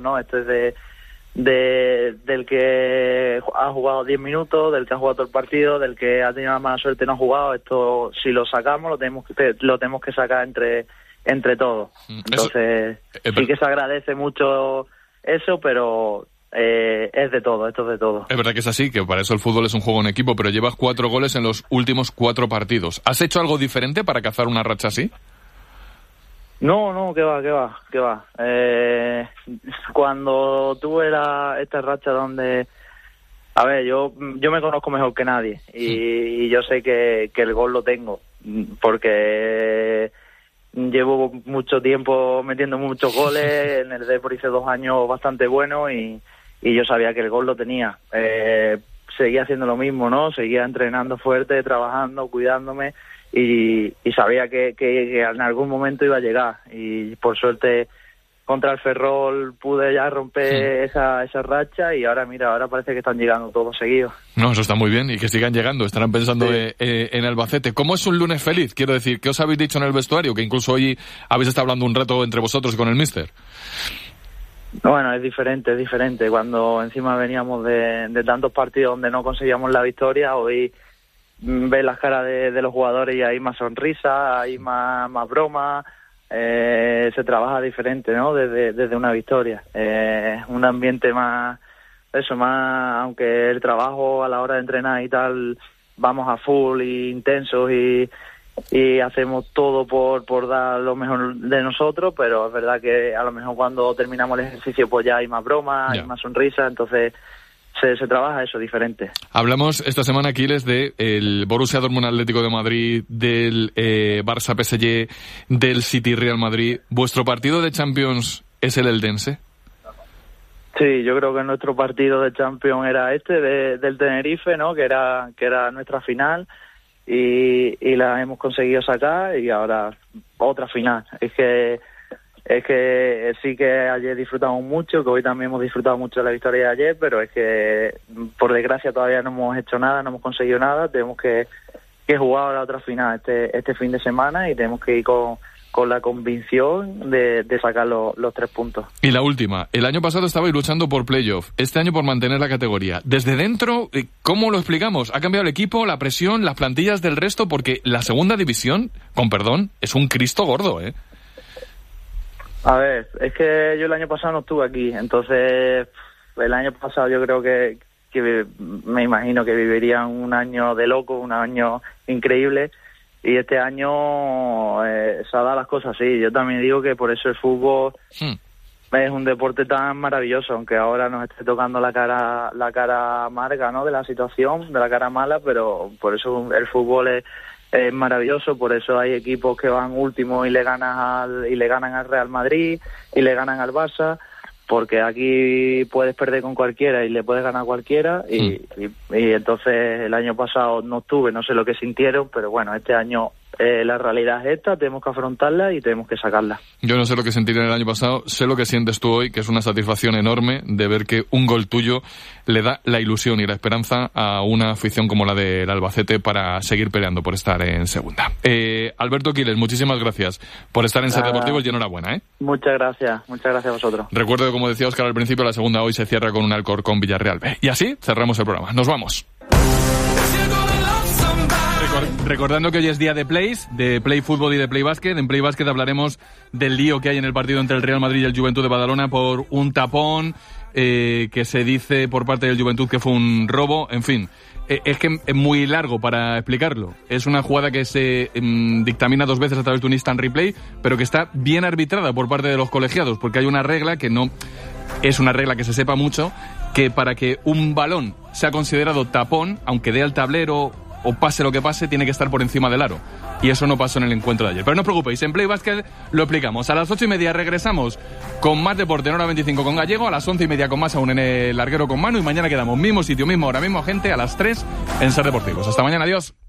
¿no? Esto es del que ha jugado 10 minutos, del que ha jugado todo el partido, del que ha tenido la mala suerte y no ha jugado. Esto, si lo sacamos, lo tenemos que sacar entre todos. Entonces, sí que se agradece mucho eso, pero es de todo, esto es de todo. Es verdad que es así, que para eso el fútbol es un juego en equipo, pero llevas 4 goles en los últimos 4 partidos. ¿Has hecho algo diferente para cazar una racha así? No, que va. Cuando tuve esta racha donde... A ver, yo me conozco mejor que nadie y yo sé que el gol lo tengo, porque llevo mucho tiempo metiendo muchos goles. En el Depor hice 2 años bastante buenos y yo sabía que el gol lo tenía. Seguía haciendo lo mismo, ¿no? Seguía entrenando fuerte, trabajando, cuidándome y sabía que en algún momento iba a llegar. Y por suerte contra el Ferrol pude ya romper esa racha y ahora parece que están llegando todos seguidos. No, eso está muy bien y que sigan llegando. Estarán pensando en Albacete. ¿Cómo es un lunes feliz? Quiero decir, ¿qué os habéis dicho en el vestuario? Que incluso hoy habéis estado hablando un rato entre vosotros y con el míster. Bueno, es diferente. Cuando encima veníamos de tantos partidos donde no conseguíamos la victoria, hoy ves las caras de los jugadores y hay más sonrisa, hay más broma, se trabaja diferente, ¿no? Desde una victoria. Un ambiente más, aunque el trabajo a la hora de entrenar y tal, vamos a full y intensos y hacemos todo por dar lo mejor de nosotros, pero es verdad que a lo mejor cuando terminamos el ejercicio pues ya hay más broma, hay más sonrisa, entonces se trabaja eso diferente. Hablamos esta semana, Aquiles, del Borussia Dortmund Atlético de Madrid, del Barça PSG, del City Real Madrid. ¿Vuestro partido de Champions es el Eldense? Sí, yo creo que nuestro partido de Champions era del Tenerife, ¿no? Que era nuestra final. Y la hemos conseguido sacar y ahora otra final. Es que sí que ayer disfrutamos mucho, que hoy también hemos disfrutado mucho de la victoria de ayer, pero es que por desgracia todavía no hemos hecho nada, no hemos conseguido nada. Tenemos que jugar la otra final este fin de semana y tenemos que ir con la convicción de sacar los 3 puntos. Y la última, el año pasado estabais luchando por playoff, este año por mantener la categoría. Desde dentro, ¿cómo lo explicamos? ¿Ha cambiado el equipo, la presión, las plantillas del resto? Porque la segunda división, con perdón, es un Cristo gordo, ¿eh? A ver, es que yo el año pasado no estuve aquí, entonces el año pasado yo creo que me imagino que vivirían un año de loco, un año increíble. Y este año se ha dado las cosas así. Yo también digo que por eso el fútbol es un deporte tan maravilloso, aunque ahora nos esté tocando la cara amarga, ¿no? De la situación, de la cara mala, pero por eso el fútbol es maravilloso. Por eso hay equipos que van últimos y le ganan al Real Madrid y le ganan al Barça, porque aquí puedes perder con cualquiera y le puedes ganar a cualquiera y entonces el año pasado no estuve, no sé lo que sintieron, pero bueno, este año la realidad es esta, tenemos que afrontarla y tenemos que sacarla. Yo no sé lo que sentí en el año pasado, sé lo que sientes tú hoy, que es una satisfacción enorme de ver que un gol tuyo le da la ilusión y la esperanza a una afición como la del Albacete para seguir peleando por estar en segunda. Alberto Quiles, muchísimas gracias por estar en Ser Deportivos y enhorabuena, ¿eh? Muchas gracias a vosotros. Recuerdo que, como decía Óscar al principio, la segunda hoy se cierra con un Alcorcón Villarreal B. Y así cerramos el programa. Nos vamos. Recordando que hoy es día de plays, de play fútbol y de play básquet. En play básquet hablaremos del lío que hay en el partido entre el Real Madrid y el Juventud de Badalona por un tapón que se dice por parte del Juventud que fue un robo. En fin, es que es muy largo para explicarlo. Es una jugada que se dictamina 2 veces a través de un instant replay, pero que está bien arbitrada por parte de los colegiados, porque hay una regla que no es una regla que se sepa mucho, que para que un balón sea considerado tapón, aunque dé al tablero o pase lo que pase, tiene que estar por encima del aro. Y eso no pasó en el encuentro de ayer. Pero no os preocupéis, en Play Basket lo explicamos. A las 8:30 regresamos con más deporte en hora 25 con Gallego, a las 11:30 con más aún en el larguero con Manu, y mañana quedamos mismo sitio, mismo hora, mismo gente, a las 3 en Ser Deportivos. Hasta mañana, adiós.